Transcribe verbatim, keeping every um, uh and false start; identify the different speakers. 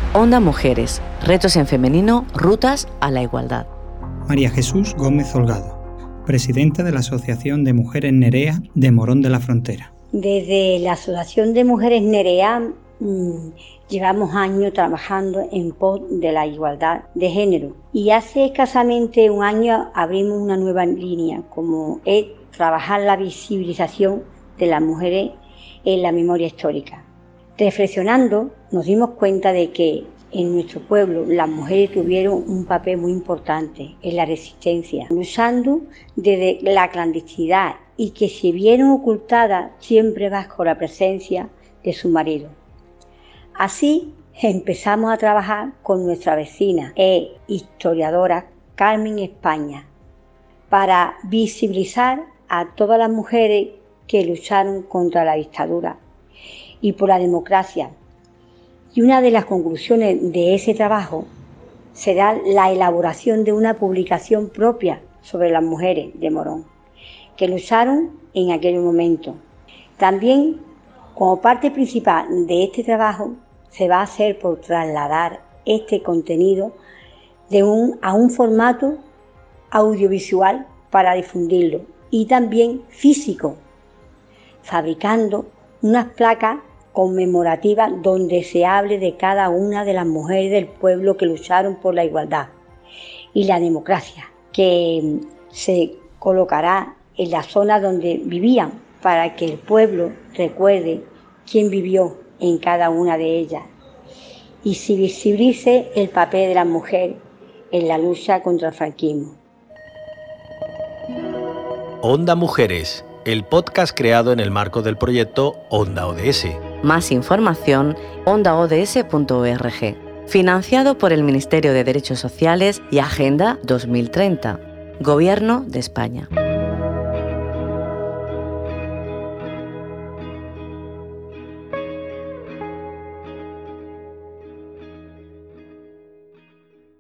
Speaker 1: Onda Mujeres, retos en femenino, rutas a la igualdad.
Speaker 2: María Jesús Gómez Holgado, presidenta de la Asociación de Mujeres Nerea de Morón de la Frontera.
Speaker 3: Desde la Asociación de Mujeres Nerea mmm, llevamos años trabajando en pos de la igualdad de género y hace escasamente un año abrimos una nueva línea, como es trabajar la visibilización de las mujeres en la memoria histórica. Reflexionando, nos dimos cuenta de que en nuestro pueblo las mujeres tuvieron un papel muy importante en la resistencia, luchando desde la clandestinidad y que se vieron ocultadas siempre bajo la presencia de su marido. Así empezamos a trabajar con nuestra vecina e historiadora Carmen España para visibilizar a todas las mujeres que lucharon contra la dictadura y por la democracia. Y una de las conclusiones de ese trabajo será la elaboración de una publicación propia sobre las mujeres de Morón, que lucharon en aquel momento. También, como parte principal de este trabajo, se va a hacer por trasladar este contenido de un, a un formato audiovisual para difundirlo y también físico, fabricando unas placas conmemorativas donde se hable de cada una de las mujeres del pueblo que lucharon por la igualdad y la democracia, que se colocará en la zona donde vivían para que el pueblo recuerde quién vivió en cada una de ellas y se visibilice el papel de la mujer en la lucha contra el franquismo.
Speaker 4: Onda Mujeres, el podcast creado en el marco del proyecto Onda O D S.
Speaker 1: Más información, onda o d s punto org. Financiado por el Ministerio de Derechos Sociales y Agenda dos mil treinta. Gobierno de España.